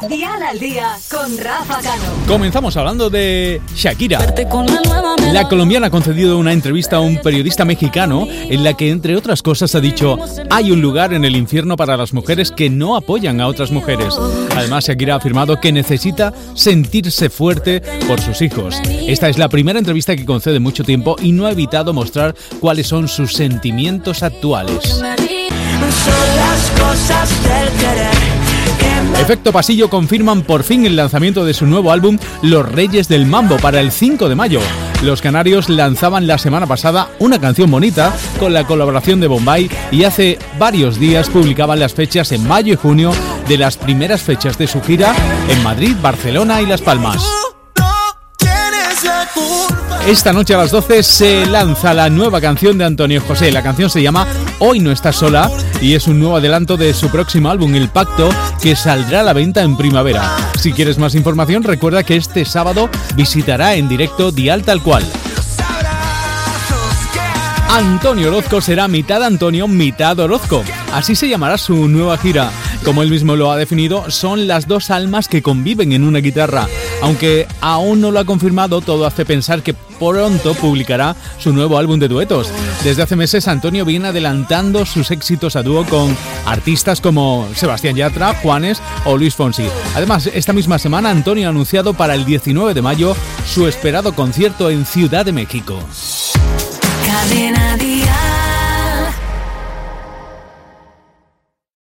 Dial al Día con Rafa Cano. Comenzamos hablando de Shakira. La colombiana ha concedido una entrevista a un periodista mexicano en la que, entre otras cosas, ha dicho: hay un lugar en el infierno para las mujeres que no apoyan a otras mujeres. Además, Shakira ha afirmado que necesita sentirse fuerte por sus hijos. Esta es la primera entrevista que concede mucho tiempo y no ha evitado mostrar cuáles son sus sentimientos actuales. Son las cosas del querer. Efecto Pasillo confirman por fin el lanzamiento de su nuevo álbum Los Reyes del Mambo para el 5 de mayo. Los canarios lanzaban la semana pasada una canción bonita con la colaboración de Bombay y hace varios días publicaban las fechas en mayo y junio de las primeras fechas de su gira en Madrid, Barcelona y Las Palmas. Esta noche a las 12 se lanza la nueva canción de Antonio José. La canción se llama Hoy no estás sola y es un nuevo adelanto de su próximo álbum, El Pacto, que saldrá a la venta en primavera. Si quieres más información, recuerda que este sábado visitará en directo Dial Tal Cual. Antonio Orozco será mitad Antonio, mitad Orozco. Así se llamará su nueva gira. Como él mismo lo ha definido, son las dos almas que conviven en una guitarra. Aunque aún no lo ha confirmado, todo hace pensar que pronto publicará su nuevo álbum de duetos. Desde hace meses, Antonio viene adelantando sus éxitos a dúo con artistas como Sebastián Yatra, Juanes o Luis Fonsi. Además, esta misma semana, Antonio ha anunciado para el 19 de mayo su esperado concierto en Ciudad de México. Cadena Dial.